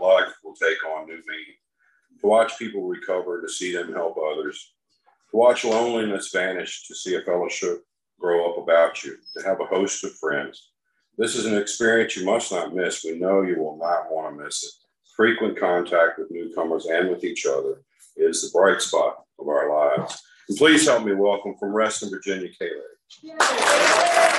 life will take on new meaning. To watch people recover, to see them help others, to watch loneliness vanish, to see a fellowship grow up about you, to have a host of friends. This is an experience you must not miss. We know you will not want to miss it. Frequent contact with newcomers and with each other is the bright spot of our lives. And please help me welcome from Reston, Virginia, Kayleigh.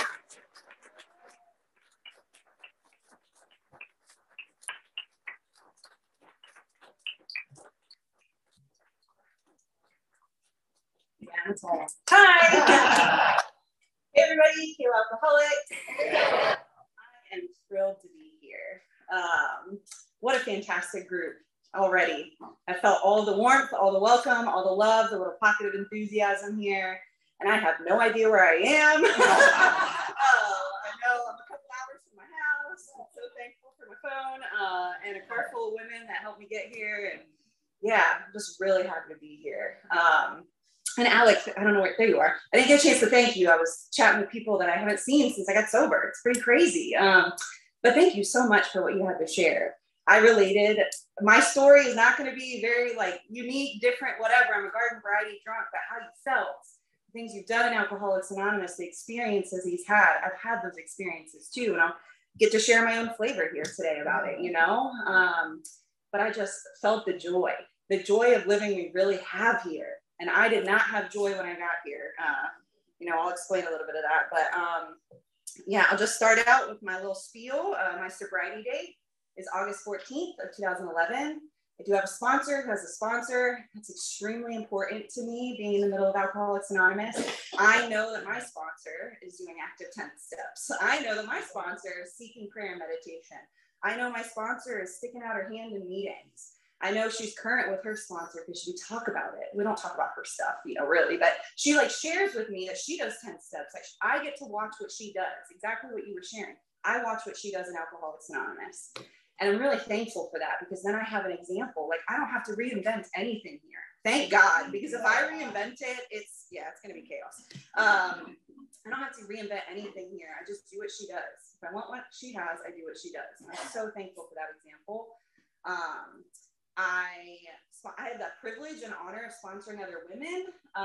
Hi. Hey everybody, Kayleigh Alcoholic. I am thrilled to be here. What a fantastic group already. I felt all the warmth, all the welcome, all the love, the little pocket of enthusiasm here. And I have no idea where I am. I know I'm a couple hours from my house. I'm so thankful for my phone and a car full of women that helped me get here. And yeah, I'm just really happy to be here. And Alex, I don't know where, there you are. I didn't get a chance to thank you. I was chatting with people that I haven't seen since I got sober. It's pretty crazy. But thank you so much for what you had to share. I related. My story is not going to be very like unique, different, whatever. I'm a garden variety drunk, but how you felt, things you've done in Alcoholics Anonymous, the experiences he's had. I've had those experiences too. And I'll get to share my own flavor here today about it, you know? But I just felt the joy of living we really have here. And I did not have joy when I got here. You know, I'll explain a little bit of that. But yeah, I'll just start out with my little spiel. My sobriety date is August 14th of 2011. I do have a sponsor who has a sponsor. That's extremely important to me, being in the middle of Alcoholics Anonymous. I know that my sponsor is doing active 10 steps. I know that my sponsor is seeking prayer and meditation. I know my sponsor is sticking out her hand in meetings. I know she's current with her sponsor because we talk about it. We don't talk about her stuff, you know, really, but she like shares with me that she does 10 steps. Like I get to watch what she does, exactly what you were sharing. I watch what she does in Alcoholics Anonymous. And I'm really thankful for that because then I have an example. Like I don't have to reinvent anything here. Thank God, because if I reinvent it, it's going to be chaos. I don't have to reinvent anything here. I just do what she does. If I want what she has, I do what she does. And I'm so thankful for that example. I had that privilege and honor of sponsoring other women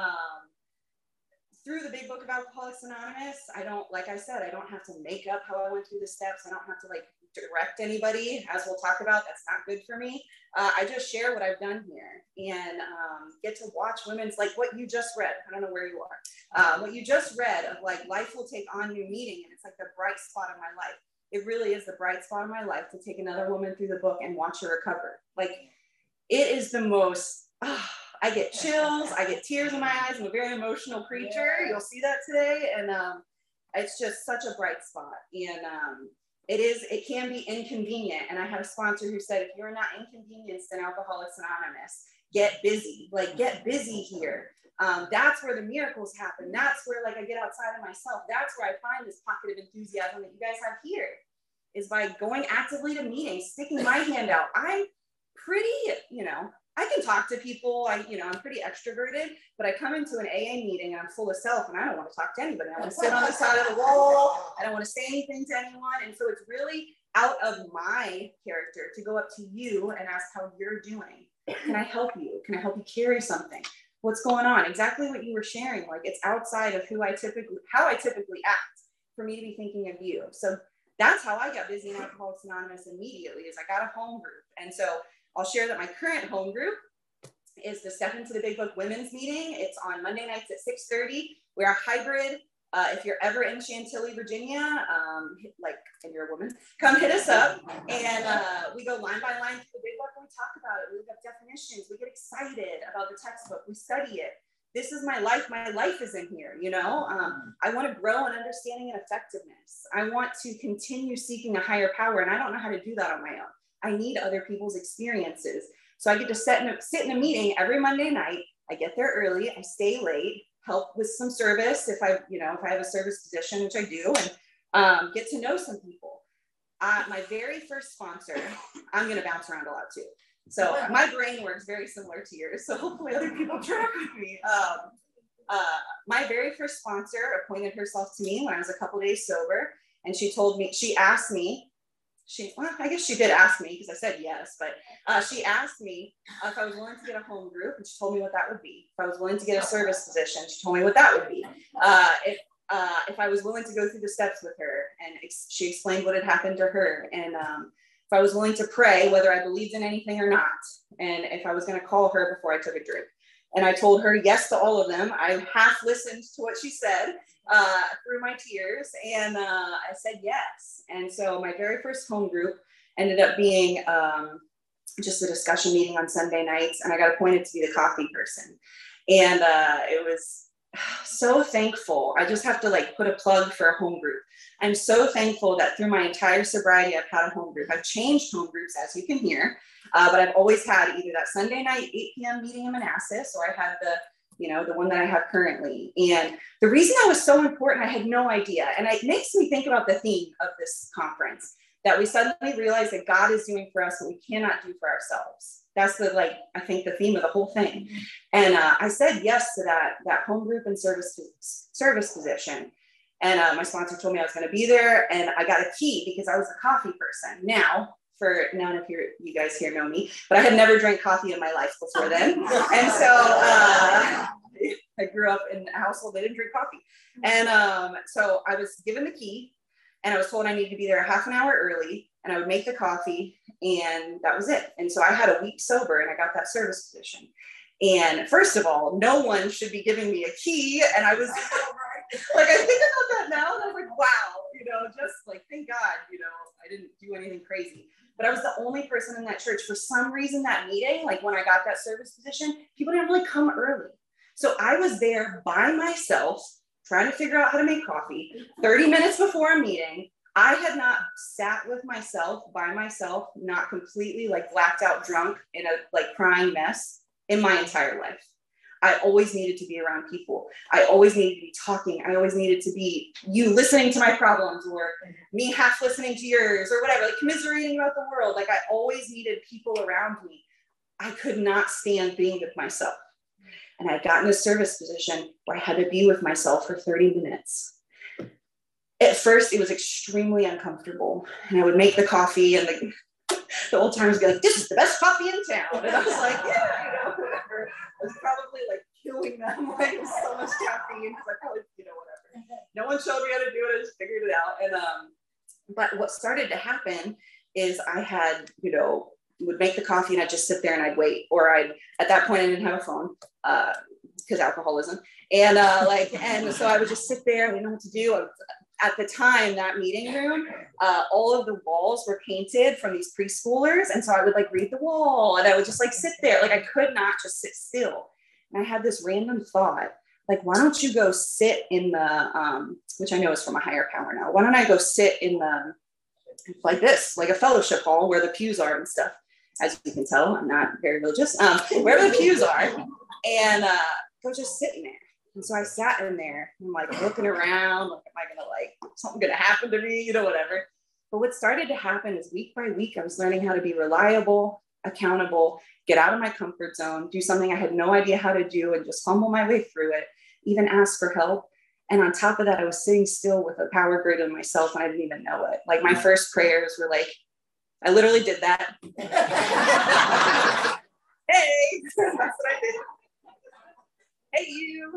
through the big book of Alcoholics Anonymous. Like I said, I don't have to make up how I went through the steps. I don't have to like direct anybody, as we'll talk about. That's not good for me. I just share what I've done here and get to watch women's, like what you just read. I don't know where you are. What you just read of like life will take on new meaning. And it's like the bright spot of my life. It really is the bright spot of my life to take another woman through the book and watch her recover. Like, it is the most, I get chills, I get tears in my eyes. I'm a very emotional creature. You'll see that today. And it's just such a bright spot. And it can be inconvenient. And I have a sponsor who said, if you're not inconvenienced in Alcoholics Anonymous, get busy, like get busy here. That's where the miracles happen. That's where like I get outside of myself. That's where I find this pocket of enthusiasm that you guys have here, is by going actively to meetings, sticking my hand out. I'm pretty, you know, I can talk to people. I'm pretty extroverted, but I come into an AA meeting and I'm full of self and I don't want to talk to anybody. I want to sit on the side of the wall. I don't want to say anything to anyone. And so it's really out of my character to go up to you and ask how you're doing. Can I help you? Can I help you carry something? What's going on? Exactly what you were sharing. Like it's outside of how I typically act for me to be thinking of you. So that's how I got busy in Alcoholics Anonymous immediately, is I got a home group. And so I'll share that my current home group is the Step Into the Big Book Women's Meeting. It's on Monday nights at 6:30. We're a hybrid. If you're ever in Chantilly, Virginia, and you're a woman, come hit us up. And we go line by line through the Big Book and we talk about it. We look up definitions. We get excited about the textbook. We study it. This is my life. My life is in here, you know. I want to grow in understanding and effectiveness. I want to continue seeking a higher power, and I don't know how to do that on my own. I need other people's experiences. So I get to sit in a meeting every Monday night. I get there early, I stay late, help with some service if I have a service position, which I do, and get to know some people. My very first sponsor, I'm going to bounce around a lot too. So my brain works very similar to yours. So hopefully other people track with me. My very first sponsor appointed herself to me when I was a couple days sober. And she asked me, I guess she did ask me because I said yes, but she asked me if I was willing to get a home group, and she told me what that would be. If I was willing to get a service position, she told me what that would be. If I was willing to go through the steps with her, and she explained what had happened to her, and if I was willing to pray, whether I believed in anything or not, and if I was going to call her before I took a drink. And I told her yes to all of them. I half listened to what she said through my tears, and I said yes. And so my very first home group ended up being just a discussion meeting on Sunday nights, and I got appointed to be the coffee person. And it was so thankful. I just have to like put a plug for a home group. I'm so thankful that through my entire sobriety, I've had a home group. I've changed home groups, as you can hear, but I've always had either that Sunday night 8 p.m. meeting in Manassas, or I had the one that I have currently. And the reason that was so important, I had no idea. And it makes me think about the theme of this conference, that we suddenly realize that God is doing for us what we cannot do for ourselves. That's I think the theme of the whole thing. And I said yes to that home group and service position. And my sponsor told me I was going to be there, and I got a key because I was a coffee person. Now, for none of you guys here know me, but I had never drank coffee in my life before then. And so I grew up in a household that didn't drink coffee. And so I was given the key, and I was told I needed to be there a half an hour early, and I would make the coffee, and that was it. And so I had a week sober, and I got that service position. And first of all, no one should be giving me a key. And I was I think about that now, and I was like, wow, just thank God, I didn't do anything crazy. But I was the only person in that church. For some reason, that meeting, when I got that service position, people didn't really come early. So I was there by myself, trying to figure out how to make coffee. 30 minutes before a meeting, I had not sat with myself, by myself, not completely blacked out drunk in a crying mess in my entire life. I always needed to be around people. I always needed to be talking. I always needed to be you listening to my problems, or me half listening to yours, or whatever, commiserating about the world. I always needed people around me. I could not stand being with myself. And I got in a service position where I had to be with myself for 30 minutes. At first, it was extremely uncomfortable. And I would make the coffee, and the old timers would be like, "This is the best coffee in town." And I was like, yeah, whatever. I was probably killing them. It was so much caffeine, because I probably, whatever. No one showed me how to do it. I just figured it out. And but what started to happen is I had, would make the coffee, and I'd just sit there and I'd wait. Or at that point, I didn't have a phone because alcoholism. And and so I would just sit there. I didn't know what to do. At the time, that meeting room, all of the walls were painted from these preschoolers. And so I would read the wall, and I would just sit there. I could not just sit still. And I had this random thought, why don't you go sit in the, which I know is from a higher power now. Why don't I go sit in the, this, a fellowship hall where the pews are and stuff. As you can tell, I'm not very religious, wherever the pews are, and go just sitting there. And so I sat in there, and I'm looking around, am I gonna something gonna happen to me, whatever. But what started to happen is week by week, I was learning how to be reliable, accountable, get out of my comfort zone, do something I had no idea how to do, and just fumble my way through it, even ask for help. And on top of that, I was sitting still with a power greater than myself, and I didn't even know it. My first prayers were I literally did that. Hey, that's what I did. Hey, you,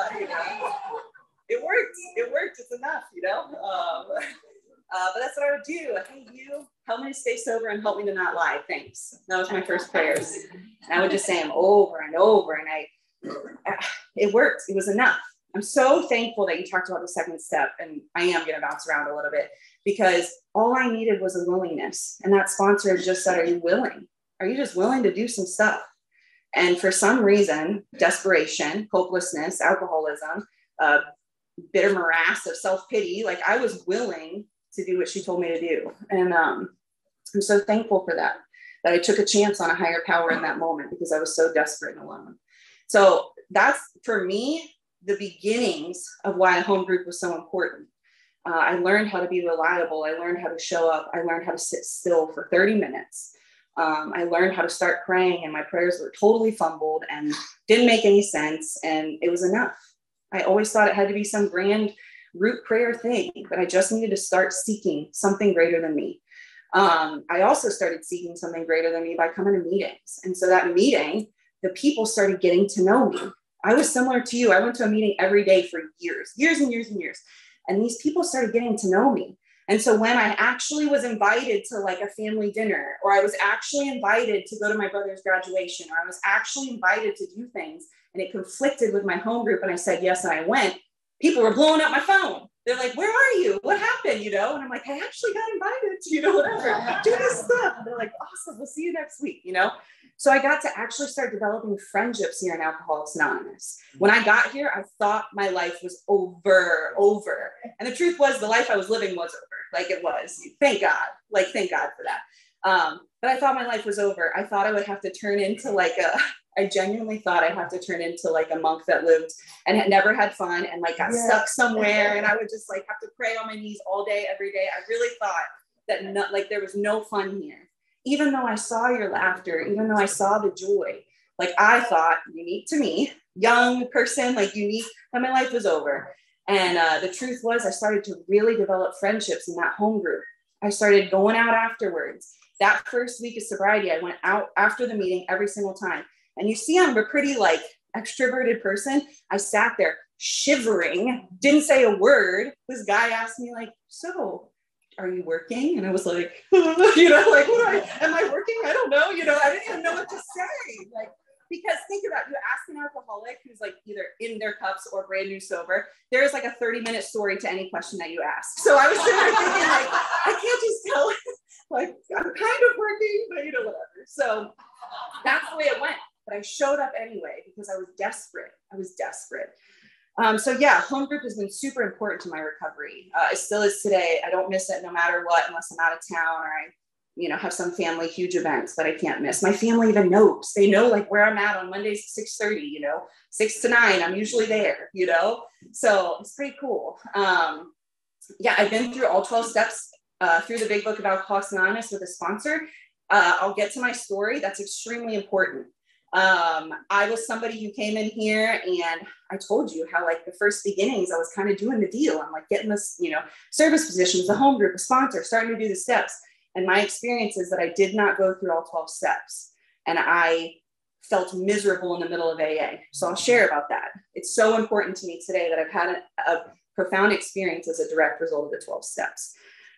it worked, it's enough, but that's what I would do. Hey, you, help me to stay sober and help me to not lie, thanks. That was my first prayers. And I would just say them over and over, and it worked, it was enough. I'm so thankful that you talked about the second step, and I am gonna bounce around a little bit, because all I needed was a willingness. And that sponsor just said, are you willing? Are you just willing to do some stuff? And for some reason, desperation, hopelessness, alcoholism, bitter morass of self-pity, I was willing to do what she told me to do. And I'm so thankful for that I took a chance on a higher power in that moment, because I was so desperate and alone. So that's, for me, the beginnings of why a home group was so important. I learned how to be reliable. I learned how to show up. I learned how to sit still for 30 minutes. I learned how to start praying, and my prayers were totally fumbled and didn't make any sense. And it was enough. I always thought it had to be some grand root prayer thing, but I just needed to start seeking something greater than me. I also started seeking something greater than me by coming to meetings. And so that meeting, the people started getting to know me. I was similar to you. I went to a meeting every day for years and years and years. And these people started getting to know me. And so when I actually was invited to like a family dinner, or I was actually invited to go to my brother's graduation, or I was actually invited to do things, and it conflicted with my home group, and I said yes, and I went, people were blowing up my phone. They're like, where are you? What happened? You know? And I'm like, I actually got invited to, whatever, do this stuff. And they're like, awesome, we'll see you next week, So I got to actually start developing friendships here in Alcoholics Anonymous. When I got here, I thought my life was over. And the truth was, the life I was living was over. Like it was. Thank God. Thank God for that. But I thought my life was over. I thought I would have to turn into I genuinely thought I'd have to turn into like a monk that lived and had never had fun and like got stuck somewhere. And I would just like have to pray on my knees all day, every day. I really thought that there was no fun here. Even though I saw your laughter, even though I saw the joy, like I thought, unique to me, young person, like unique, that my life was over. And the truth was, I started to really develop friendships in that home group. I started going out afterwards. That first week of sobriety, I went out after the meeting every single time. And you see, I'm a pretty like extroverted person. I sat there shivering, didn't say a word. This guy asked me like, so are you working? And I was like, am I working? I don't know. I didn't even know what to say. Because think about it, you ask an alcoholic who's like either in their cups or brand new sober, there's like a 30-minute story to any question that you ask. So I was sitting there thinking like, I can't just tell like, I'm kind of working, but whatever. So that's the way it went. But I showed up anyway because I was desperate. So yeah, home group has been super important to my recovery. It still is today. I don't miss it no matter what, unless I'm out of town or I have some family huge events that I can't miss. My family even knows. They know like where I'm at on Mondays at 6:30, 6 to 9. I'm usually there, So it's pretty cool. I've been through all 12 steps through the Big Book of Alcoholics Anonymous with a sponsor. I'll get to my story. That's extremely important. I was somebody who came in here and I told you how like the first beginnings, I was kind of doing the deal. I'm like getting this, service positions, the home group, a sponsor, starting to do the steps. And my experience is that I did not go through all 12 steps and I felt miserable in the middle of AA. So I'll share about that. It's so important to me today that I've had a profound experience as a direct result of the 12 steps.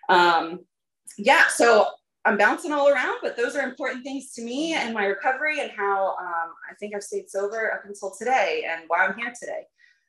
So I'm bouncing all around, but those are important things to me and my recovery and how I think I've stayed sober up until today and why I'm here today.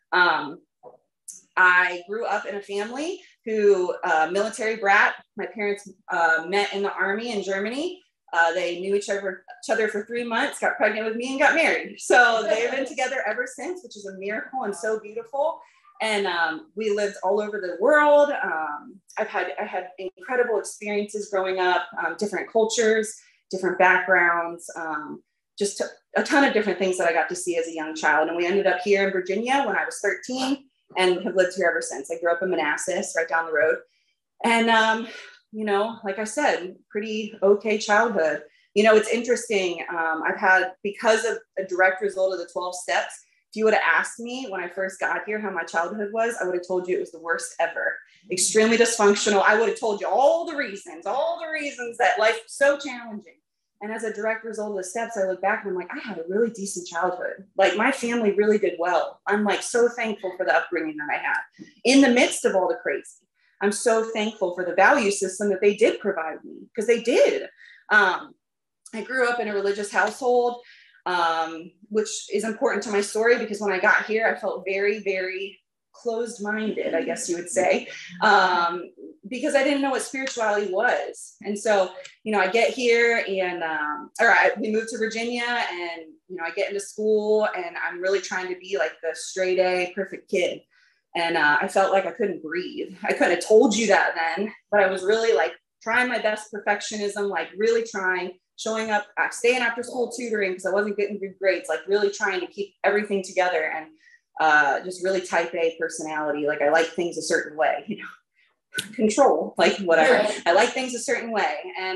I grew up in a family who, military brat, my parents met in the army in Germany. They knew each other for 3 months, got pregnant with me and got married. So they've been together ever since, which is a miracle and so beautiful. And we lived all over the world. I had incredible experiences growing up, different cultures, different backgrounds, just a ton of different things that I got to see as a young child. And we ended up here in Virginia when I was 13 and have lived here ever since. I grew up in Manassas, right down the road. And, like I said, pretty okay childhood. It's interesting. I've had, because of a direct result of the 12 steps, if you would have asked me when I first got here how my childhood was, I would have told you it was the worst ever. Extremely dysfunctional. I would have told you all the reasons that life was so challenging. And as a direct result of the steps, I look back and I'm like, I had a really decent childhood. Like my family really did well. I'm like so thankful for the upbringing that I had in the midst of all the crazy. I'm so thankful for the value system that they did provide me because they did. I grew up in a religious household, which is important to my story because when I got here, I felt very, very closed-minded, I guess you would say, because I didn't know what spirituality was. And so, I get here and, we moved to Virginia and, I get into school and I'm really trying to be like the straight A perfect kid. And I felt like I couldn't breathe. I couldn't have told you that then, but I was really like trying my best perfectionism, like really trying, showing up, staying after school tutoring because I wasn't getting good grades, like really trying to keep everything together and just really type A personality. Like I like things a certain way, control, like whatever. Right. I like things a certain way. And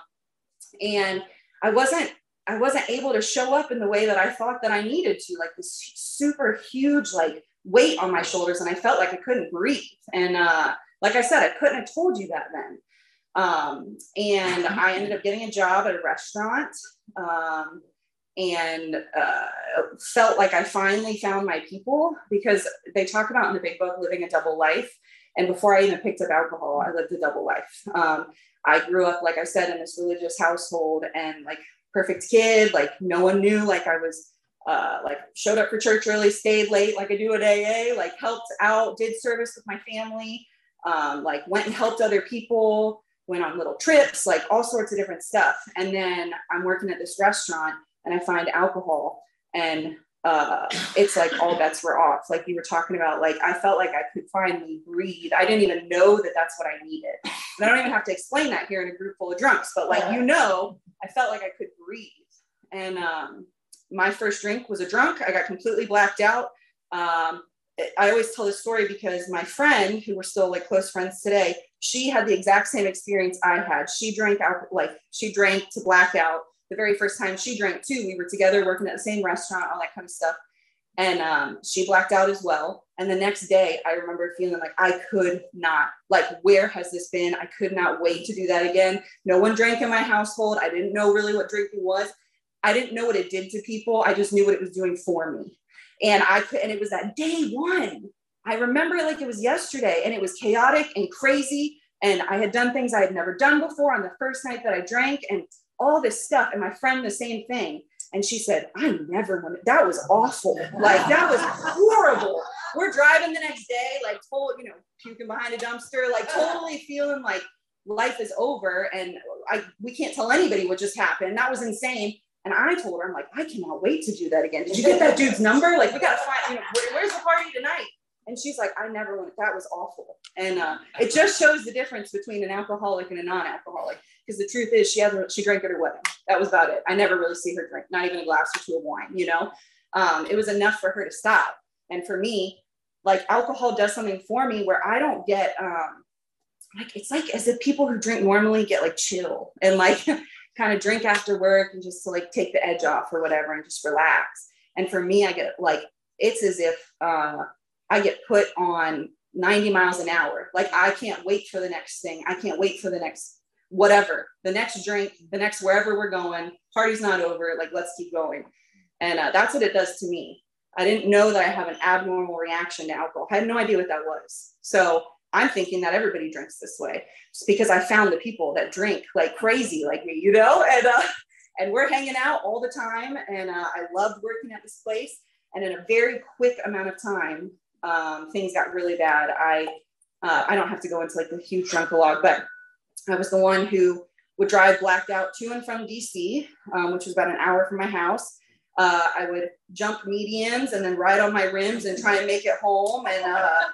I wasn't able to show up in the way that I thought that I needed to, like this super huge, like weight on my shoulders. And I felt like I couldn't breathe. And like I said, I couldn't have told you that then. And I ended up getting a job at a restaurant, and felt like I finally found my people, because they talk about in the big book living a double life. And before I even picked up alcohol, I lived a double life. I grew up, like I said, in this religious household, and like perfect kid, like no one knew, like I was like showed up for church early, stayed late like I do at AA, like helped out, did service with my family, like went and helped other people, went on little trips, like all sorts of different stuff. And then I'm working at this restaurant and I find alcohol, and it's like all bets were off. Like you were talking about, like I felt like I could finally breathe. I didn't even know that that's what I needed. And I don't even have to explain that here in a group full of drunks, but like, you know, I felt like I could breathe. And my first drink was a drunk. I got completely blacked out. I always tell this story because my friend, who we're still like close friends today, she had the exact same experience I had. She drank out, like she drank to blackout. The very first time she drank too, we were together working at the same restaurant, all that kind of stuff. And she blacked out as well. And the next day I remember feeling like I could not, like, where has this been? I could not wait to do that again. No one drank in my household. I didn't know really what drinking was. I didn't know what it did to people. I just knew what it was doing for me. And and it was that day one. I remember it like it was yesterday, and it was chaotic and crazy. And I had done things I had never done before on the first night that I drank, and all this stuff. And my friend, the same thing. And she said, I never wanted, that was awful. Like, that was horrible. We're driving the next day, like, puking behind a dumpster, like totally feeling like life is over. And we can't tell anybody what just happened. That was insane. And I told her, I'm like, I cannot wait to do that again. Did you get that dude's number? Like, we got to find, where's the party tonight? And she's like, I never went, that was awful. And it just shows the difference between an alcoholic and a non-alcoholic. Because the truth is, she drank at her wedding. That was about it. I never really see her drink, not even a glass or two of wine, It was enough for her to stop. And for me, like, alcohol does something for me where I don't get, it's like as if people who drink normally get like chill and like kind of drink after work and just to like take the edge off or whatever and just relax. And for me, I get like, it's as if I get put on 90 miles an hour. Like, I can't wait for the next thing. I can't wait for the next whatever, the next drink, the next wherever we're going. Party's not over. Like, let's keep going. And that's what it does to me. I didn't know that I have an abnormal reaction to alcohol. I had no idea what that was. So I'm thinking that everybody drinks this way. Just because I found the people that drink like crazy, like me, and we're hanging out all the time. And I loved working at this place. And in a very quick amount of time, things got really bad. I don't have to go into like the huge drunkalogue, but I was the one who would drive blacked out to and from DC, which was about an hour from my house. I would jump medians and then ride on my rims and try and make it home. And,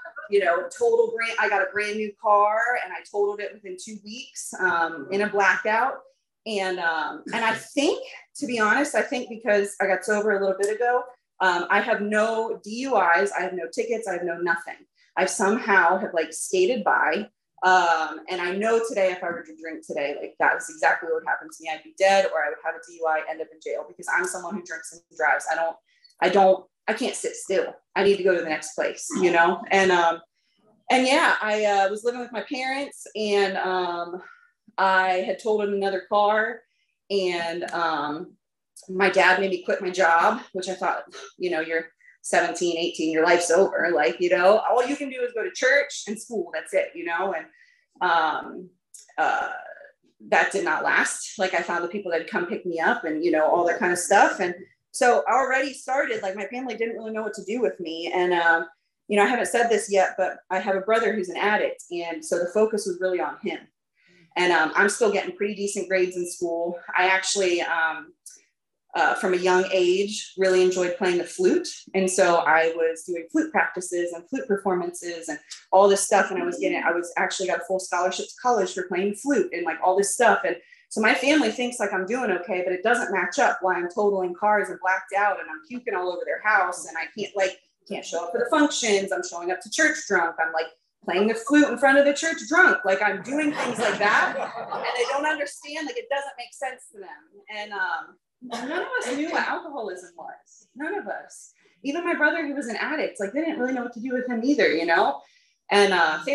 I got a brand new car and I totaled it within 2 weeks in a blackout. And I think, to be honest, because I got sober a little bit ago, I have no DUIs. I have no tickets. I have no nothing. I somehow have like skated by. And I know today, if I were to drink today, like that is exactly what would happen to me. I'd be dead, or I would have a DUI, end up in jail, because I'm someone who drinks and drives. I can't sit still. I need to go to the next place, And yeah, I was living with my parents, and I had totaled another car, and my dad made me quit my job, which I thought, you're 17, 18, your life's over. Like, all you can do is go to church and school. That's it, and that did not last. Like, I found the people that come pick me up and, all that kind of stuff. And so I already started, like, my family didn't really know what to do with me. And, I haven't said this yet, but I have a brother who's an addict. And so the focus was really on him. And I'm still getting pretty decent grades in school. I actually, from a young age, really enjoyed playing the flute. And so I was doing flute practices and flute performances and all this stuff. And I was actually got a full scholarship to college for playing flute and like all this stuff. And so my family thinks like I'm doing okay, but it doesn't match up while I'm totaling cars and blacked out and I'm puking all over their house. And I can't show up for the functions. I'm showing up to church drunk. I'm like playing the flute in front of the church drunk. Like, I'm doing things like that. And they don't understand, like, it doesn't make sense to them. And, none of us knew what alcoholism was. None of us. Even my brother, who was an addict, like, they didn't really know what to do with him either, And therapy.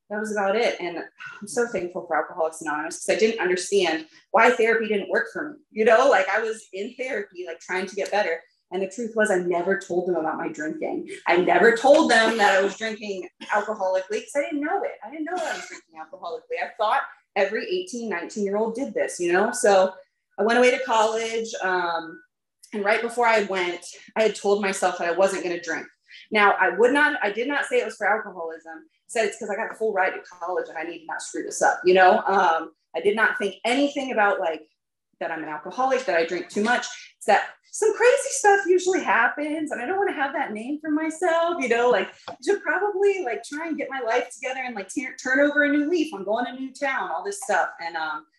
that was about it. And I'm so thankful for Alcoholics Anonymous, because I didn't understand why therapy didn't work for me. You know, like I was in therapy, like trying to get better. And the truth was, I never told them about my drinking. I never told them that I was drinking alcoholically, because I didn't know it. I didn't know that I was drinking alcoholically. I thought every 18, 19-year-old did this, you know? So I went away to college. And right before I went, I had told myself that I wasn't going to drink. Now, I did not say it was for alcoholism. I said it's because I got a full ride to college and I need to not screw this up, you know? I did not think anything about like that I'm an alcoholic, that I drink too much. It's that some crazy stuff usually happens and I don't want to have that name for myself, you know, like I should probably like try and get my life together and like turn over a new leaf. I'm going to a new town, all this stuff. And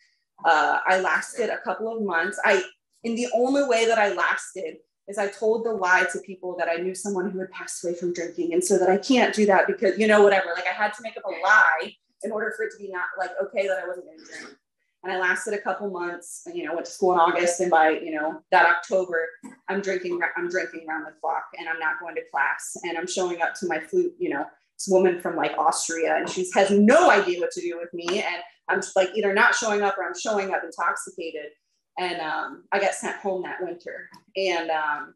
I lasted a couple of months. In the only way that I lasted is I told the lie to people that I knew someone who had passed away from drinking. And so that I can't do that because, you know, whatever, like I had to make up a lie in order for it to be not like, okay, that I wasn't going to drink. And I lasted a couple months, and, you know, went to school in August. And by, you know, that October, I'm drinking around the clock, and I'm not going to class, and I'm showing up to my flute, you know, this woman from like Austria, and she has no idea what to do with me. And I'm just like either not showing up or I'm showing up intoxicated. And I got sent home that winter, and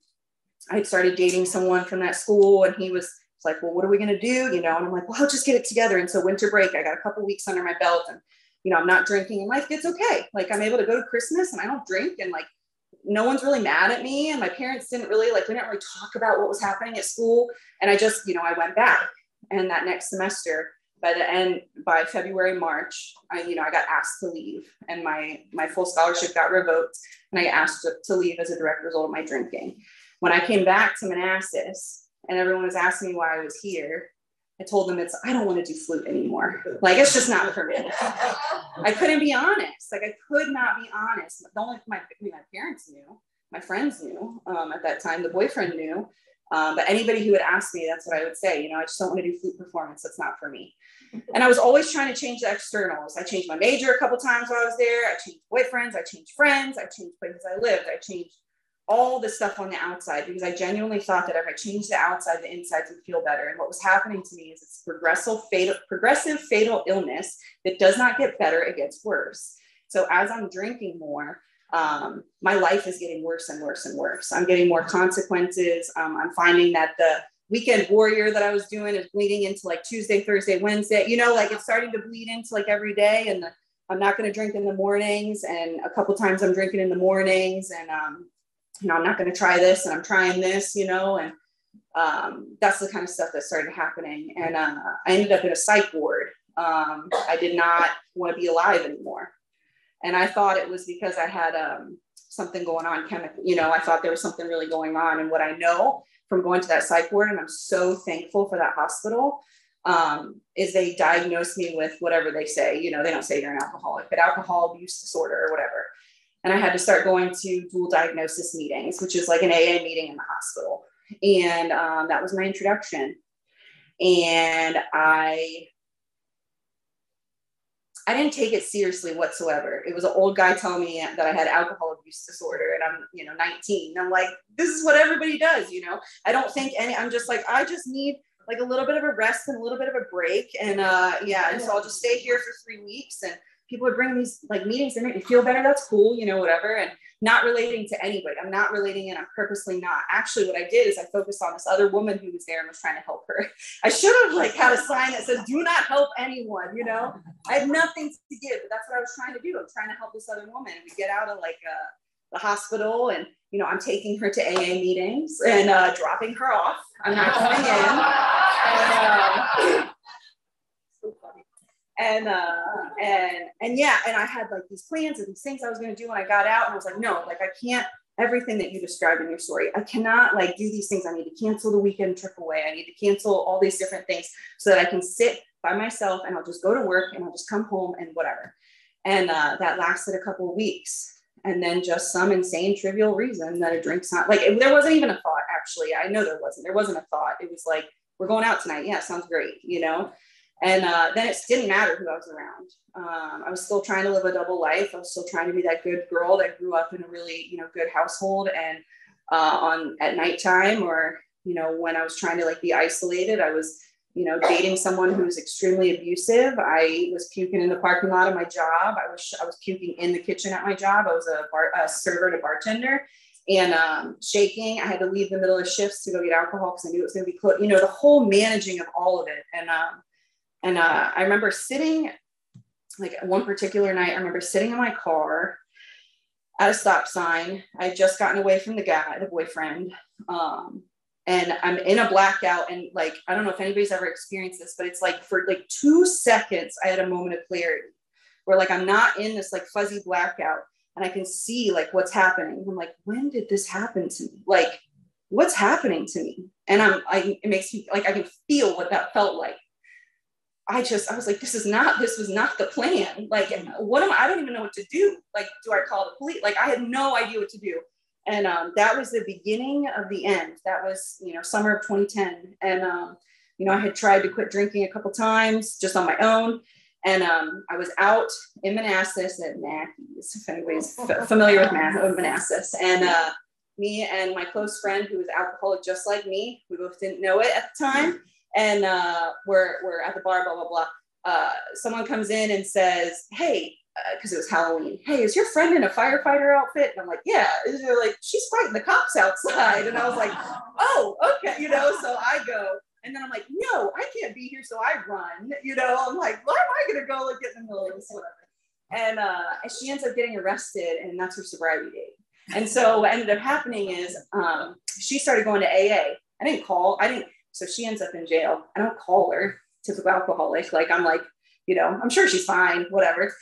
I started dating someone from that school, and he was like, well, what are we going to do? You know, and I'm like, well, I'll just get it together. And so winter break, I got a couple weeks under my belt, and, you know, I'm not drinking and life gets okay. Like I'm able to go to Christmas and I don't drink, and like, no one's really mad at me. And my parents didn't really we didn't really talk about what was happening at school. And I just, you know, I went back, and that next semester, by February, March, I got asked to leave, and my full scholarship got revoked, and I got asked to leave as a direct result of my drinking. When I came back to Manassas and everyone was asking me why I was here, I told them I don't want to do flute anymore. Like, it's just not for me. I couldn't be honest. Like, I could not be honest. Only my parents knew, my friends knew at that time, the boyfriend knew. But anybody who would ask me, that's what I would say. You know, I just don't want to do flute performance. That's not for me. And I was always trying to change the externals. I changed my major a couple times while I was there. I changed boyfriends. I changed friends. I changed places I lived. I changed all the stuff on the outside, because I genuinely thought that if I changed the outside, the insides would feel better. And what was happening to me is it's progressive fatal illness that does not get better, it gets worse. So as I'm drinking more, my life is getting worse and worse and worse. I'm getting more consequences. I'm finding that the weekend warrior that I was doing is bleeding into like Tuesday, Thursday, Wednesday, you know, like it's starting to bleed into like every day. And I'm not going to drink in the mornings. And a couple times I'm drinking in the mornings, and, you know, I'm not going to try this, and I'm trying this, you know, and that's the kind of stuff that started happening. And I ended up in a psych ward. I did not want to be alive anymore. And I thought it was because I had something going on chemically. You know, I thought there was something really going on. And what I know from going to that psych ward, and I'm so thankful for that hospital, is they diagnosed me with whatever they say. You know, they don't say you're an alcoholic, but alcohol abuse disorder or whatever. And I had to start going to dual diagnosis meetings, which is like an AA meeting in the hospital. And that was my introduction. And I didn't take it seriously whatsoever. It was an old guy telling me that I had alcohol abuse disorder, and I'm, you know, 19. And I'm like, this is what everybody does, you know. I don't think I'm just like, I just need like a little bit of a rest and a little bit of a break. And and so I'll just stay here for 3 weeks. And people would bring these like meetings that make me feel better. That's cool, you know, whatever. And not relating to anybody. I'm not relating, and I'm purposely not. Actually, what I did is I focused on this other woman who was there and was trying to help her. I should have like had a sign that says, do not help anyone, you know. I have nothing to give, but that's what I was trying to do. I'm trying to help this other woman. And we get out of like the hospital, and, you know, I'm taking her to AA meetings and dropping her off. I'm not going in. So funny. And I had like these plans and these things I was going to do when I got out. And I was like, no, like I can't, everything that you described in your story, I cannot like do these things. I need to cancel the weekend trip away. I need to cancel all these different things so that I can sit by myself, and I'll just go to work, and I'll just come home and whatever. And that lasted a couple of weeks. And then just some insane trivial reason that a drink's not like, there wasn't even a thought. Actually, I know there wasn't a thought. It was like, we're going out tonight. Yeah, sounds great. You know? And then it didn't matter who I was around. I was still trying to live a double life. I was still trying to be that good girl that grew up in a really, you know, good household. And at nighttime, or, you know, when I was trying to like be isolated, I was dating someone who was extremely abusive. I was puking in the parking lot of my job. I was puking in the kitchen at my job. I was a server and a bartender, and shaking. I had to leave the middle of shifts to go get alcohol because I knew it was going to be close. The whole managing of all of it. And I remember sitting, like one particular night, I remember sitting in my car at a stop sign. I had just gotten away from the boyfriend. And I'm in a blackout, and like, I don't know if anybody's ever experienced this, but it's like for like 2 seconds, I had a moment of clarity where like, I'm not in this like fuzzy blackout and I can see like what's happening. I'm like, when did this happen to me? Like, what's happening to me? And it makes me like, I can feel what that felt like. I was like, this was not the plan. Like, I don't even know what to do. Like, do I call the police? Like, I had no idea what to do. And that was the beginning of the end. That was, summer of 2010. And, I had tried to quit drinking a couple times just on my own. And I was out in Manassas at Mackey's, if anybody's familiar with Manassas. And me and my close friend who was alcoholic just like me, we both didn't know it at the time. And we're at the bar, blah, blah, blah. Someone comes in and says, hey, because it was Halloween. Hey, is your friend in a firefighter outfit? And I'm like, yeah. And they're like, she's fighting the cops outside. And I was like, oh, okay. So I go, and then I'm like, no, I can't be here. So I run, I'm like, why am I going to go and get in the middle of this, whatever. And she ends up getting arrested, and that's her sobriety date. And so what ended up happening is she started going to AA. So she ends up in jail. I don't call her typical alcoholic. Like, I'm like, I'm sure she's fine, whatever.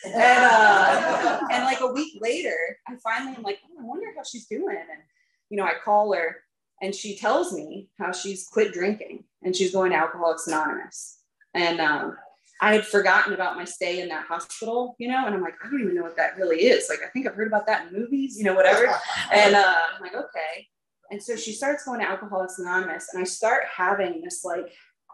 And like a week later, I finally am like, oh, I wonder how she's doing. And, I call her, and she tells me how she's quit drinking and she's going to Alcoholics Anonymous. And I had forgotten about my stay in that hospital, and I'm like, I don't even know what that really is. Like, I think I've heard about that in movies, whatever. And I'm like, okay. And so she starts going to Alcoholics Anonymous, and I start having this like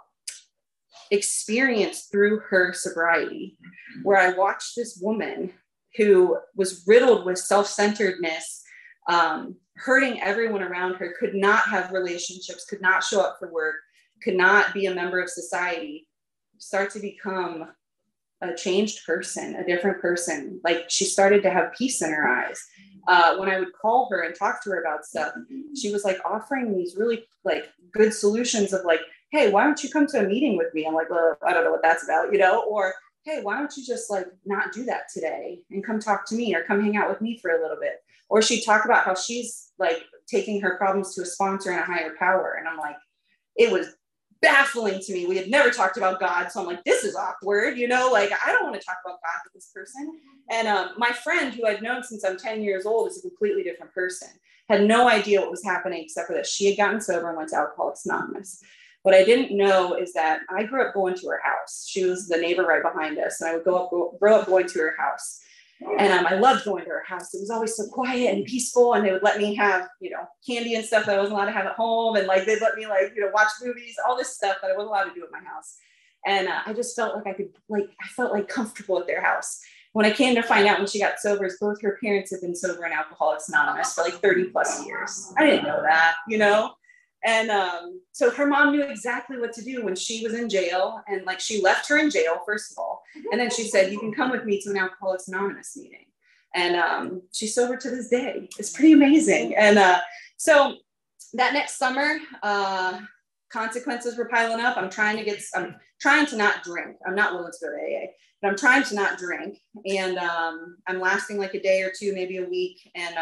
experience through her sobriety where I watched this woman who was riddled with self-centeredness, hurting everyone around her, could not have relationships, could not show up for work, could not be a member of society, start to become a changed person, a different person. Like, she started to have peace in her eyes. When I would call her and talk to her about stuff, she was like offering these really like good solutions of like, hey, why don't you come to a meeting with me? I'm like, well, I don't know what that's about, or, hey, why don't you just like not do that today and come talk to me or come hang out with me for a little bit. Or she'd talk about how she's like taking her problems to a sponsor and a higher power. And I'm like, it was baffling to me. We had never talked about God. So I'm like, this is awkward, like, I don't want to talk about God with this person. And my friend who I'd known since I'm 10 years old is a completely different person. Had no idea what was happening except for that she had gotten sober and went to Alcoholics Anonymous. What I didn't know is that I grew up going to her house. She was the neighbor right behind us. And I would grow up going to her house. And I loved going to her house. It was always so quiet and peaceful. And they would let me have, candy and stuff that I wasn't allowed to have at home. And like, they'd let me watch movies, all this stuff that I wasn't allowed to do at my house. And I just felt like I felt like comfortable at their house. When I came to find out when she got sober, both her parents had been sober in Alcoholics Anonymous for like 30 plus years. I didn't know that, And so her mom knew exactly what to do when she was in jail. And like, she left her in jail, first of all. And then she said, you can come with me to an Alcoholics Anonymous meeting. And she's sober to this day. It's pretty amazing. And so that next summer, consequences were piling up. I'm trying to not drink. I'm not willing to go to AA, but I'm trying to not drink. And I'm lasting like a day or two, maybe a week.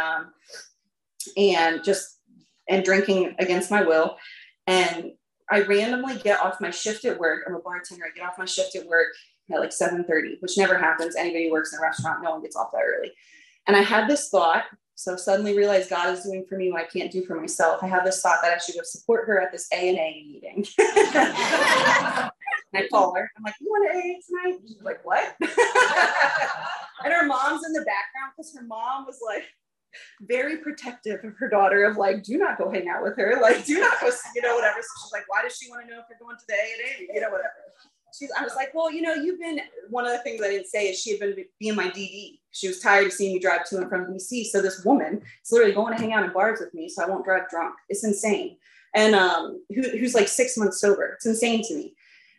And drinking against my will. And I randomly get off my shift at work. I'm a bartender. I get off my shift at work at like 7:30, which never happens. Anybody who works in a restaurant, no one gets off that early. And I had this thought. So suddenly realized God is doing for me what I can't do for myself. I have this thought that I should go support her at this A&A meeting. And I call her. I'm like, you want to AA tonight? She's like, what? And her mom's in the background because her mom was like, very protective of her daughter, of like, do not go hang out with her, like, do not go, whatever. So she's like, why does she want to know if you're going to the A&A, whatever. I was like, well, you've been, one of the things I didn't say is she had been being my DD. She was tired of seeing me drive to and from DC. So this woman is literally going to hang out in bars with me so I won't drive drunk. It's insane. And who's like 6 months sober. It's insane to me.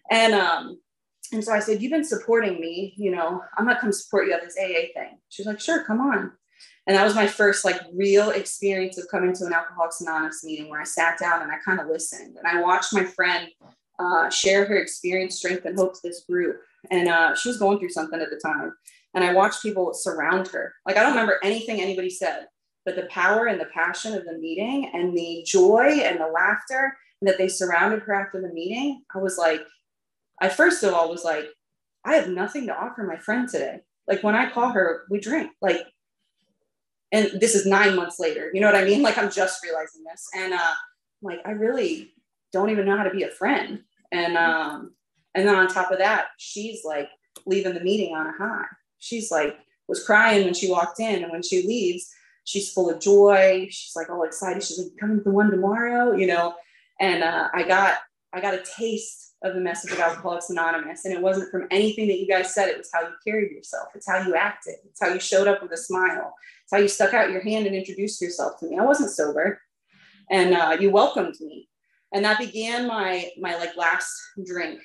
And so I said, you've been supporting me, you know, I'm going to come support you at this AA thing. She's like, sure, come on. And that was my first like real experience of coming to an Alcoholics Anonymous meeting, where I sat down and I kind of listened, and I watched my friend share her experience, strength, and hope to this group. And she was going through something at the time. And I watched people surround her. Like, I don't remember anything anybody said, but the power and the passion of the meeting and the joy and the laughter that they surrounded her after the meeting, I was like, I first of all was like, I have nothing to offer my friend today. Like, when I call her, we drink. Like, and this is 9 months later, you know what I mean? Like, I'm just realizing this. And like, I really don't even know how to be a friend. And then on top of that, she's like leaving the meeting on a high. She's like, was crying when she walked in. And when she leaves, she's full of joy. She's like all excited. She's like, coming to the one tomorrow, you know? And I got a taste of the message of Alcoholics Anonymous. And it wasn't from anything that you guys said. It was how you carried yourself. It's how you acted. It's how you showed up with a smile. It's how you stuck out your hand and introduced yourself to me. I wasn't sober. And you welcomed me. And that began my like last drink.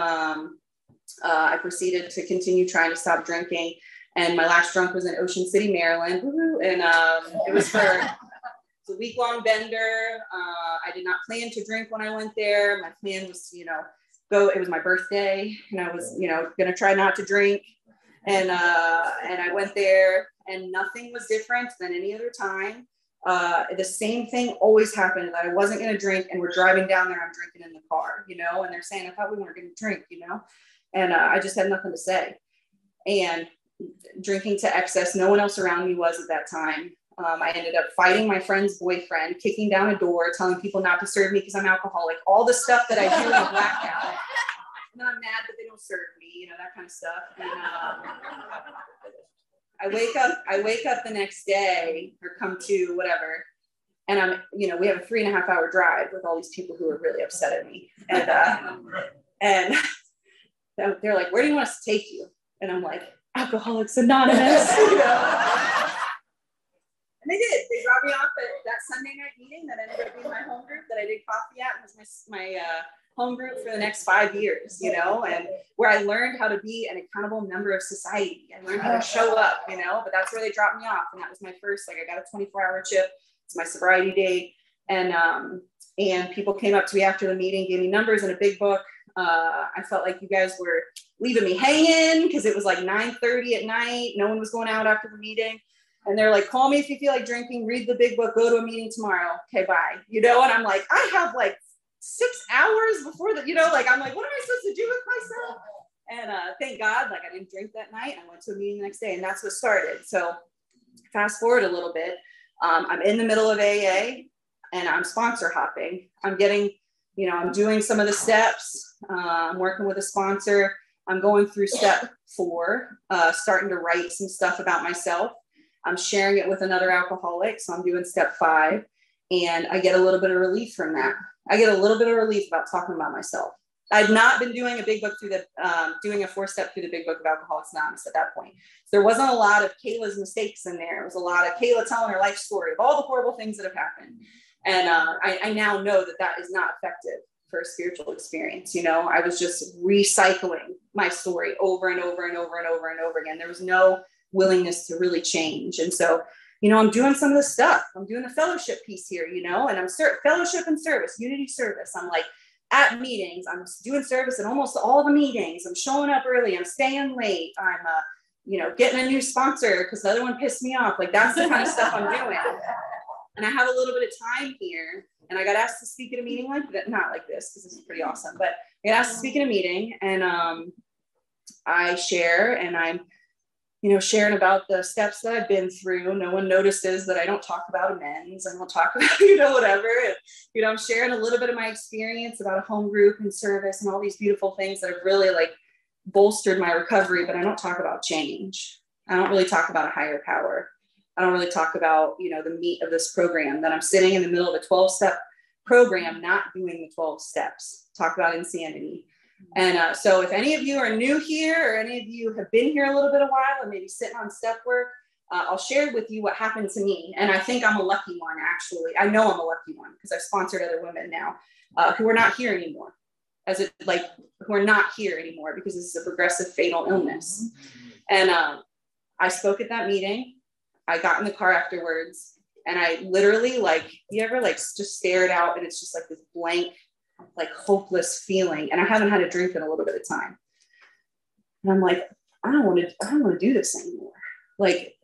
I proceeded to continue trying to stop drinking. And my last drunk was in Ocean City, Maryland. And it was for a week-long bender. I did not plan to drink when I went there. My plan was, you know, it was my birthday, and I was, you know, going to try not to drink. And I went there, and nothing was different than any other time. The same thing always happened, that I wasn't going to drink, and we're driving down there. I'm drinking in the car, you know, and they're saying, I thought we weren't going to drink, you know, and I just had nothing to say. And drinking to excess, no one else around me was at that time. I ended up fighting my friend's boyfriend, kicking down a door, telling people not to serve me because I'm alcoholic, all the stuff that I do in a blackout. And then I'm mad that they don't serve me, you know, that kind of stuff. And I wake up the next day, or come to whatever, and I'm, you know, we have a 3.5 hour drive with all these people who are really upset at me. And they're like, where do you want us to take you? And I'm like, Alcoholics Anonymous. You know? And they did. They dropped me off at that Sunday night meeting that ended up being my home group that I did coffee at. It was my home group for the next 5 years, you know, and where I learned how to be an accountable member of society. I learned how to show up, you know, but that's where they dropped me off. And that was my first, like, I got a 24-hour chip. It's my sobriety day. And people came up to me after the meeting, gave me numbers and a big book. I felt like you guys were leaving me hanging because it was like 9:30 at night. No one was going out after the meeting. And they're like, call me if you feel like drinking, read the big book, go to a meeting tomorrow. Okay, bye. You know, and I'm like, I have like 6 hours before that, you know, like, I'm like, what am I supposed to do with myself? And thank God, like, I didn't drink that night. I went to a meeting the next day, and that's what started. So fast forward a little bit. I'm in the middle of AA, and I'm sponsor hopping. I'm getting, you know, I'm doing some of the steps. I'm working with a sponsor. I'm going through step 4, starting to write some stuff about myself. I'm sharing it with another alcoholic. So I'm doing step 5, and I get a little bit of relief from that. I get a little bit of relief about talking about myself. I'd not been doing a big book through doing a 4-step through the big book of Alcoholics Anonymous at that point. So there wasn't a lot of Kayla's mistakes in there. It was a lot of Kayla telling her life story of all the horrible things that have happened. And I now know that that is not effective for a spiritual experience. You know, I was just recycling my story over and over and over and over and over again. There was no willingness to really change. And so, you know, I'm doing some of the stuff. I'm doing the fellowship piece here, you know, and I'm fellowship and service, unity service. I'm like at meetings, I'm doing service at almost all the meetings. I'm showing up early. I'm staying late. I'm, you know, getting a new sponsor because the other one pissed me off. Like, that's the kind of stuff I'm doing. And I have a little bit of time here, and I got asked to speak at a meeting like that, not like this, because this is pretty awesome, but I got asked to speak at a meeting, and I share, and I'm, you know, sharing about the steps that I've been through. No one notices that I don't talk about amends. I don't talk about, you know, whatever. And, you know, I'm sharing a little bit of my experience about a home group and service and all these beautiful things that have really like bolstered my recovery, but I don't talk about change. I don't really talk about a higher power. I don't really talk about, you know, the meat of this program, that I'm sitting in the middle of a 12-step program, not doing the 12 steps, talk about insanity. And so if any of you are new here, or any of you have been here a little bit a while and maybe sitting on step work, I'll share with you what happened to me. And I think I'm a lucky one, actually. I know I'm a lucky one because I've sponsored other women now who are not here anymore. as it like who are not here anymore because this is a progressive fatal illness. And I spoke at that meeting. I got in the car afterwards, and I literally, like, you ever like just stared out and it's just like this blank, like hopeless feeling. And I haven't had a drink in a little bit of time. And I'm like, I don't want to do this anymore. Like,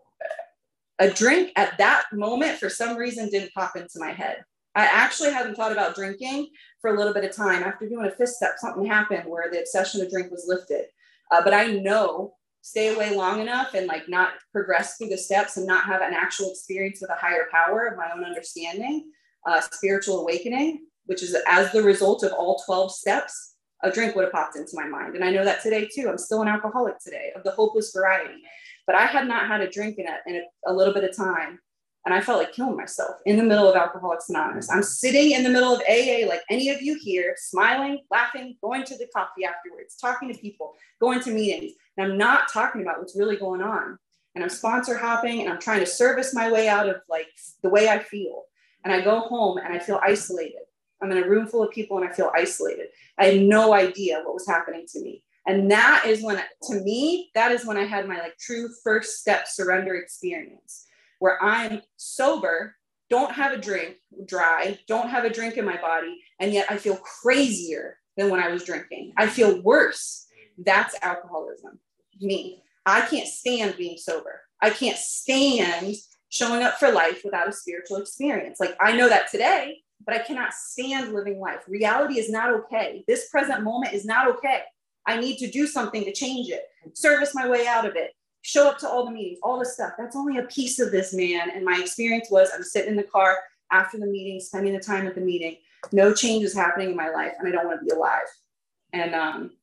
a drink at that moment for some reason didn't pop into my head. I actually hadn't thought about drinking for a little bit of time. After doing a fifth step, something happened where the obsession to drink was lifted. But I know, stay away long enough and like not progress through the steps and not have an actual experience with a higher power of my own understanding, spiritual awakening, which is as the result of all 12 steps, a drink would have popped into my mind. And I know that today too. I'm still an alcoholic today of the hopeless variety, but I had not had a drink in a little bit of time. And I felt like killing myself in the middle of Alcoholics Anonymous. I'm sitting in the middle of AA, like any of you here, smiling, laughing, going to the coffee afterwards, talking to people, going to meetings. And I'm not talking about what's really going on. And I'm sponsor hopping and I'm trying to service my way out of like the way I feel. And I go home and I feel isolated. I'm in a room full of people and I feel isolated. I had no idea what was happening to me. And that is when, to me, that is when I had my like true first step surrender experience, where I'm sober, don't have a drink, dry, don't have a drink in my body, and yet I feel crazier than when I was drinking. I feel worse. That's alcoholism. Me. I can't stand being sober. I can't stand showing up for life without a spiritual experience. Like, I know that today, but I cannot stand living life. Reality is not okay. This present moment is not okay. I need to do something to change it, service my way out of it, show up to all the meetings, all the stuff. That's only a piece of this, man. And my experience was I'm sitting in the car after the meeting, spending the time at the meeting. No change is happening in my life, and I don't want to be alive. And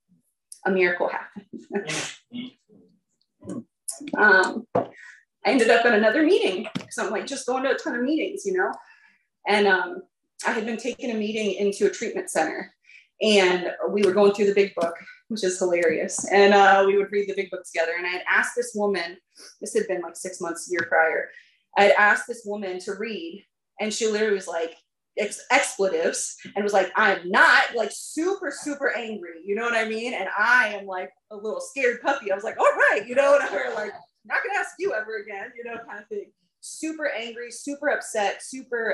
a miracle happened. I ended up at another meeting. So I'm like just going to a ton of meetings, you know? And I had been taking a meeting into a treatment center, and we were going through the big book, which is hilarious. And we would read the big book together. And I had asked this woman, this had been like 6 months, a year prior. I had asked this woman to read, and she literally was like, expletives, and was like, I'm not, like super, super angry. You know what I mean? And I am like a little scared puppy. I was like, all right, you know, and I was like, not gonna ask you ever again, you know, kind of thing. Super angry, super upset, super,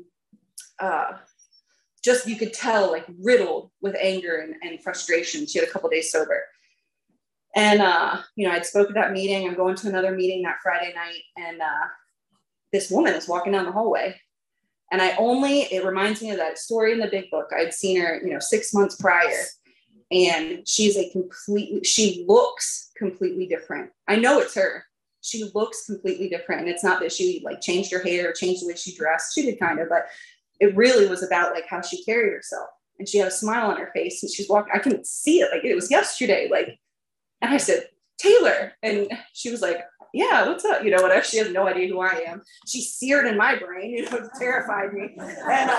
just, you could tell, like riddled with anger and frustration. She had a couple days sober. And, you know, I'd spoke at that meeting. I'm going to another meeting that Friday night. And this woman is walking down the hallway. And it reminds me of that story in the big book. I'd seen her, you know, 6 months prior. And she looks completely different. I know it's her. She looks completely different. And it's not that she like changed her hair or changed the way she dressed. She did kind of, but it really was about like how she carried herself. And she had a smile on her face, and she's walking, I couldn't see it. Like it was yesterday. Like, and I said, Taylor. And she was like, yeah, what's up? You know, whatever. She has no idea who I am. She's seared in my brain, you know, it terrified me. And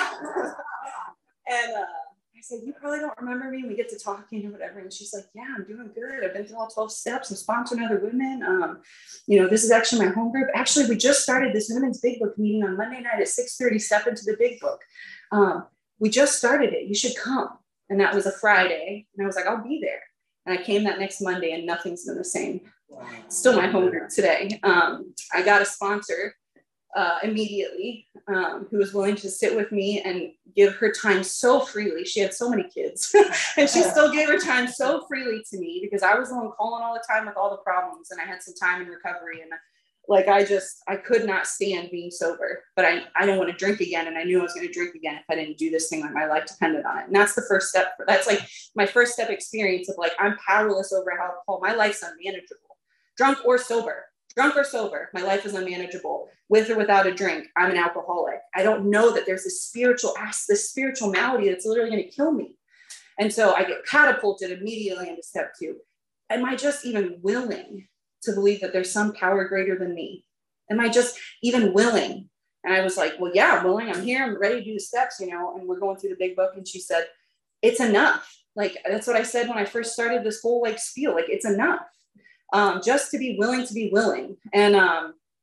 I said, you probably don't remember me. We get to talking or whatever. And she's like, yeah, I'm doing good. I've been through all 12 steps. I'm sponsoring other women. You know, this is actually my home group. Actually, we just started this women's big book meeting on Monday night at 6:30, step into the big book. We just started it. You should come. And that was a Friday. And I was like, I'll be there. And I came that next Monday, and nothing's been the same. Still my home group today. I got a sponsor immediately who was willing to sit with me and give her time so freely. She had so many kids and she still gave her time so freely to me, because I was the one calling all the time with all the problems, and I had some time in recovery. And like, I could not stand being sober, but I don't want to drink again. And I knew I was going to drink again if I didn't do this thing, like my life depended on it. And that's the first step. That's like my first step experience of like, I'm powerless over alcohol. My life's unmanageable, drunk or sober. Drunk or sober, my life is unmanageable. With or without a drink, I'm an alcoholic. I don't know that there's this spiritual malady that's literally going to kill me. And so I get catapulted immediately into step 2. Am I just even willing to believe that there's some power greater than me? Am I just even willing? And I was like, well, yeah, I'm willing. I'm here. I'm ready to do the steps, you know, and we're going through the big book. And she said, it's enough. Like, that's what I said when I first started this whole like spiel, like it's enough. Just to be willing to be willing. And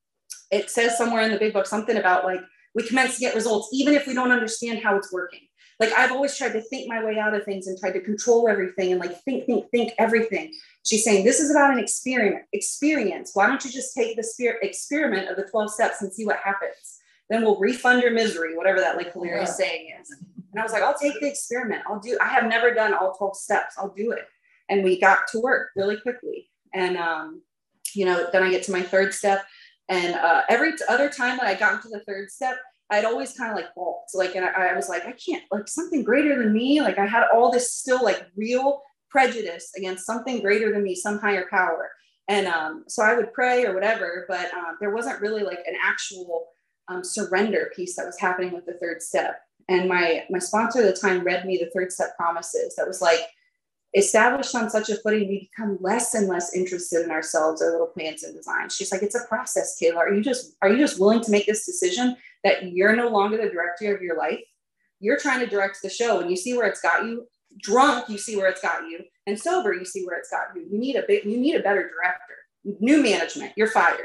it says somewhere in the big book something about like, we commence to get results even if we don't understand how it's working. Like I've always tried to think my way out of things and tried to control everything and like think everything. She's saying, this is about an experience. Why don't you just take the experiment of the 12 steps and see what happens? Then we'll refund your misery, whatever that like hilarious saying is. And I was like, I'll take the experiment. I have never done all 12 steps. I'll do it. And we got to work really quickly. And, then I get to my third step. And every other time that I got into the third step, I'd always kind of like balked. Like, and I was like, I can't, like something greater than me. Like I had all this still like real prejudice against something greater than me, some higher power. And so I would pray or whatever, but there wasn't really like an actual surrender piece that was happening with the third step. And my sponsor at the time read me the third step promises that was like, established on such a footing, we become less and less interested in ourselves, our little plans and designs. She's like, it's a process, Kayla. Are you just willing to make this decision that you're no longer the director of your life? You're trying to direct the show and you see where it's got you. Drunk, you see where it's got you. And sober, you see where it's got you. You need a better director. New management, you're fired,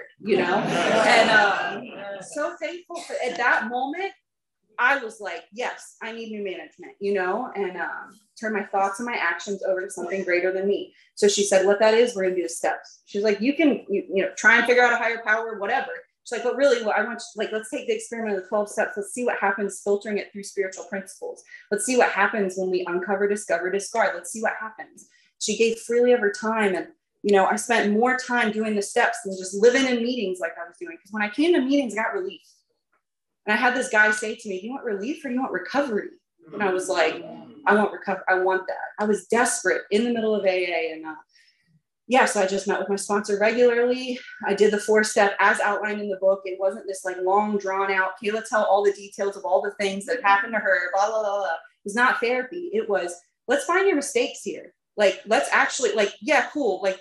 And so thankful at that moment. I was like, yes, I need new management, and turn my thoughts and my actions over to something greater than me. So she said, what that is, we're going to do the steps. She's like, you can, try and figure out a higher power, whatever. She's like, but really what I want, let's take the experiment of the 12 steps. Let's see what happens filtering it through spiritual principles. Let's see what happens when we uncover, discover, discard. Let's see what happens. She gave freely of her time. And, I spent more time doing the steps than just living in meetings like I was doing. Because when I came to meetings, I got relief. And I had this guy say to me, do you want relief or do you want recovery? And I was like, I want recovery. I want that. I was desperate in the middle of AA. And so I just met with my sponsor regularly. I did the 4-step as outlined in the book. It wasn't this like long drawn out, Kayla tell all the details of all the things that happened to her, blah, blah, blah, blah. It was not therapy. It was, let's find your mistakes here. Like, let's actually yeah, cool. Like,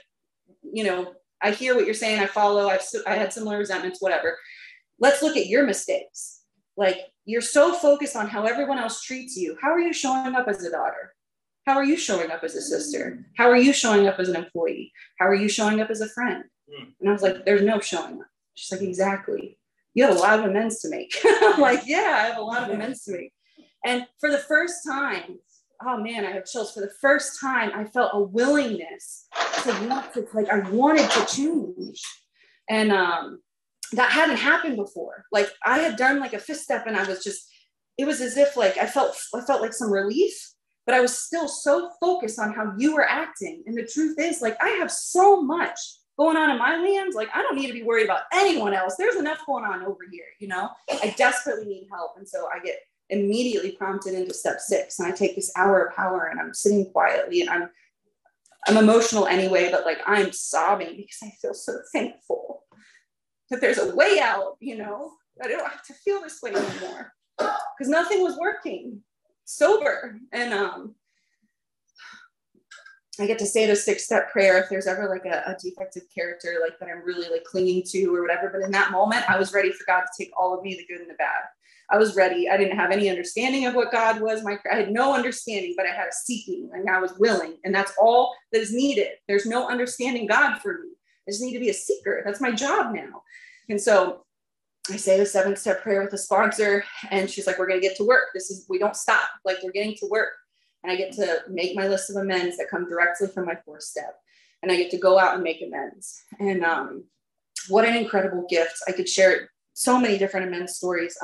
I hear what you're saying. I follow. I had similar resentments, whatever. Let's look at your mistakes. Like you're so focused on how everyone else treats you. How are you showing up as a daughter? How are you showing up as a sister? How are you showing up as an employee? How are you showing up as a friend? And I was like, there's no showing up. She's like, exactly. You have a lot of amends to make. I'm like, yeah, I have a lot of amends to make. And for the first time, oh man, I have chills. For the first time, I felt a willingness to I wanted to change. And, that hadn't happened before. Like I had done like a 5th step and I was just, it was as if like, I felt like some relief, but I was still so focused on how you were acting. And the truth is like, I have so much going on in my lands. Like, I don't need to be worried about anyone else. There's enough going on over here. I desperately need help. And so I get immediately prompted into step 6 and I take this hour of power and I'm sitting quietly and I'm emotional anyway, but like I'm sobbing because I feel so thankful that there's a way out, that I don't have to feel this way anymore because nothing was working sober. And I get to say the 6-step prayer if there's ever like a defective character like that I'm really like clinging to or whatever. But in that moment, I was ready for God to take all of me, the good and the bad. I was ready. I didn't have any understanding of what God was. I had no understanding, but I had a seeking and I was willing. And that's all that is needed. There's no understanding God for me. I just need to be a seeker. That's my job now. And so I say the 7-step prayer with the sponsor and she's like, we're going to get to work. We don't stop. Like we're getting to work. And I get to make my list of amends that come directly from my 4th step. And I get to go out and make amends. And what an incredible gift. I could share so many different amends stories.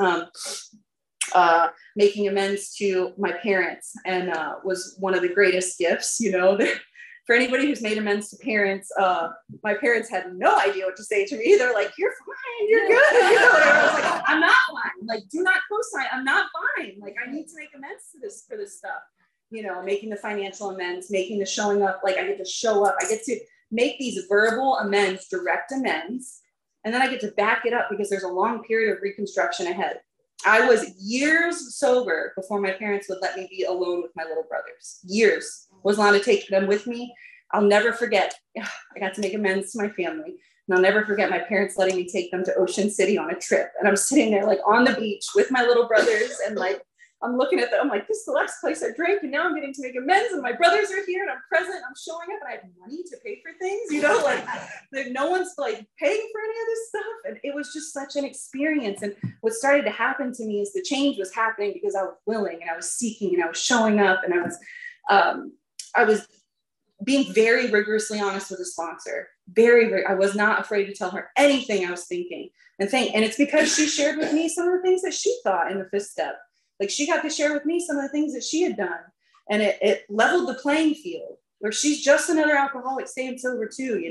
Making amends to my parents and was one of the greatest gifts, For anybody who's made amends to parents, my parents had no idea what to say to me. They're like, you're fine, you're good. I was like, I'm not fine. Like, do not co-sign. I'm not fine. Like, I need to make amends for this stuff. Making the financial amends, making the showing up. Like, I get to show up. I get to make these verbal amends, direct amends. And then I get to back it up because there's a long period of reconstruction ahead. I was years sober before my parents would let me be alone with my little brothers. Years. Was allowed to take them with me. I'll never forget. I got to make amends to my family. And I'll never forget my parents letting me take them to Ocean City on a trip. And I'm sitting there like on the beach with my little brothers and like I'm looking at I'm like, this is the last place I drank, and now I'm getting to make amends, and my brothers are here, and I'm present, I'm showing up, and I have money to pay for things, like no one's like paying for any of this stuff. And it was just such an experience. And what started to happen to me is the change was happening because I was willing, and I was seeking, and I was showing up, and I was being very rigorously honest with the sponsor. I was not afraid to tell her anything I was thinking and it's because she shared with me some of the things that she thought in the fifth step. Like, she got to share with me some of the things that she had done, and it leveled the playing field, where she's just another alcoholic staying sober too,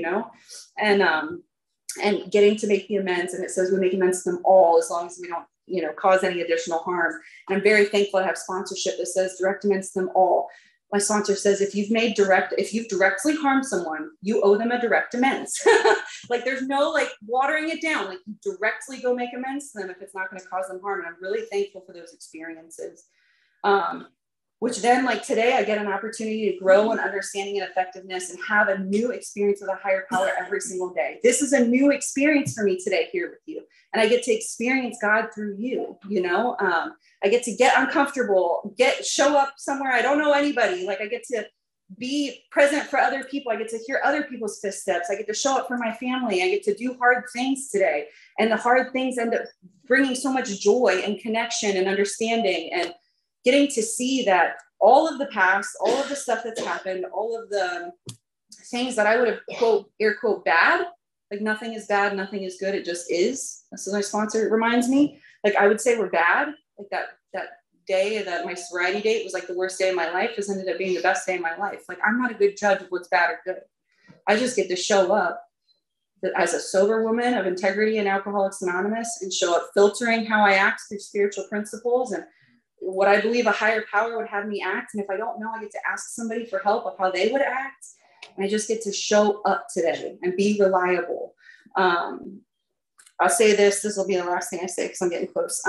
and getting to make the amends. And it says we make amends to them all, as long as we don't, cause any additional harm. And I'm very thankful to have sponsorship that says direct amends to them all. My sponsor says, if you've directly harmed someone, you owe them a direct amends. Like, there's no like watering it down. Like, you directly go make amends to them if it's not going to cause them harm. And I'm really thankful for those experiences. Which then, like, today I get an opportunity to grow in understanding and effectiveness and have a new experience with a higher power every single day. This is a new experience for me today here with you. And I get to experience God through you, I get to get uncomfortable, show up somewhere I don't know anybody. Like, I get to be present for other people. I get to hear other people's fifth steps. I get to show up for my family. I get to do hard things today. And the hard things end up bringing so much joy and connection and understanding, and getting to see that all of the past, all of the stuff that's happened, all of the things that I would have, quote, air quote, bad, like, nothing is bad, nothing is good, it just is. That's what my sponsor reminds me. Like, I would say we're bad. Like, that day that my sobriety date was like the worst day of my life has ended up being the best day of my life. Like, I'm not a good judge of what's bad or good. I just get to show up as a sober woman of integrity in Alcoholics Anonymous, and show up filtering how I act through spiritual principles and what I believe a higher power would have me act. And if I don't know, I get to ask somebody for help of how they would act. And I just get to show up today and be reliable. I'll say this will be the last thing I say, because I'm getting close.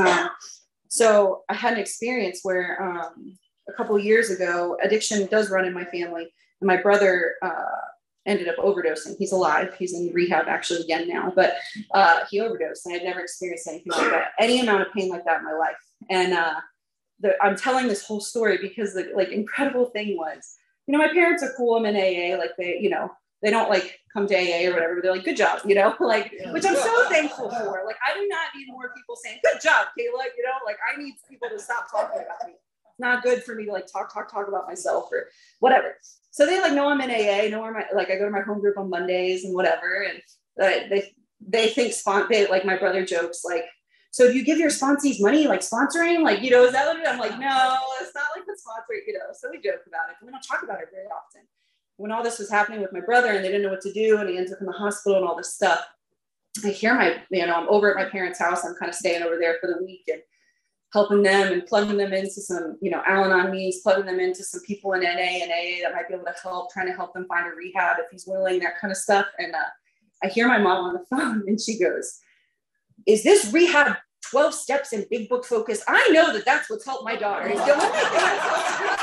So I had an experience where a couple of years ago, addiction does run in my family. And my brother ended up overdosing. He's alive. He's in rehab actually again now, but he overdosed. And I'd never experienced anything like that, any amount of pain like that in my life. And I'm telling this whole story because the incredible thing was, my parents are cool. I'm in AA. Like, they don't like come to AA or whatever. They're like, good job, which I'm so thankful for. Like, I do not need more people saying, good job, Kayla. I need people to stop talking about me. It's not good for me to like talk about myself or whatever. So they know I'm in AA, know where I go to my home group on Mondays and whatever. And they think my brother jokes so do you give your sponsees money, sponsoring? Is that what it is? I'm like, no, it's not like the sponsor, so we joke about it. We don't talk about it very often. When all this was happening with my brother and they didn't know what to do, and he ends up in the hospital and all this stuff, I hear I'm over at my parents' house. I'm kind of staying over there for the week and helping them and plugging them into some, Al-Anon meetings, plugging them into some people in NA and AA that might be able to help, trying to help them find a rehab if he's willing, that kind of stuff. And I hear my mom on the phone, and she goes, is this rehab 12 steps in big book focus? I know that's what's helped my daughter. And I'm like, I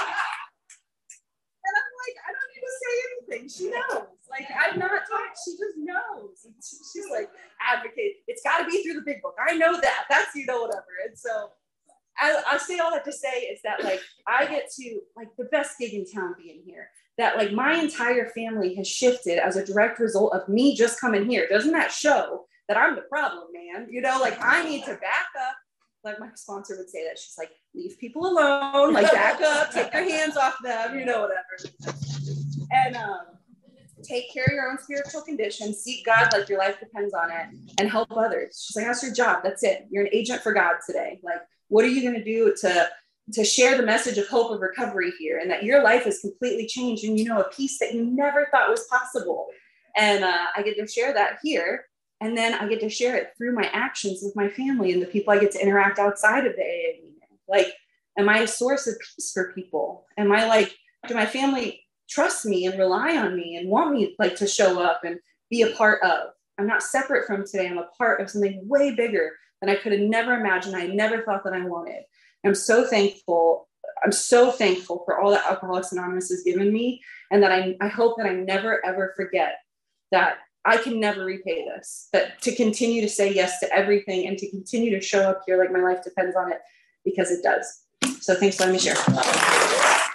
don't need to say anything. She knows. I've not talked. She just knows. And she's advocate. It's got to be through the big book. I know that. That's, whatever. And so I say all that to say is that I get to the best gig in town being here. That my entire family has shifted as a direct result of me just coming here. Doesn't that show that I'm the problem, man? I need to back up. Like my sponsor would say that. She's like, leave people alone, back up, take your hands off them, whatever. And take care of your own spiritual condition, seek God like your life depends on it, and help others. She's like, that's your job. That's it. You're an agent for God today. What are you going to do to share the message of hope of recovery here, and that your life is completely changed, and a peace that you never thought was possible. And I get to share that here. And then I get to share it through my actions with my family and the people I get to interact outside of the AA meeting. Am I a source of peace for people? Am I do my family trust me and rely on me and want me to show up and be a part of? I'm not separate from today. I'm a part of something way bigger than I could have never imagined. I never thought that I wanted. I'm so thankful. I'm so thankful for all that Alcoholics Anonymous has given me. And that I hope that I never, ever forget that I can never repay this, but to continue to say yes to everything and to continue to show up here like my life depends on it, because it does. So thanks for letting me share.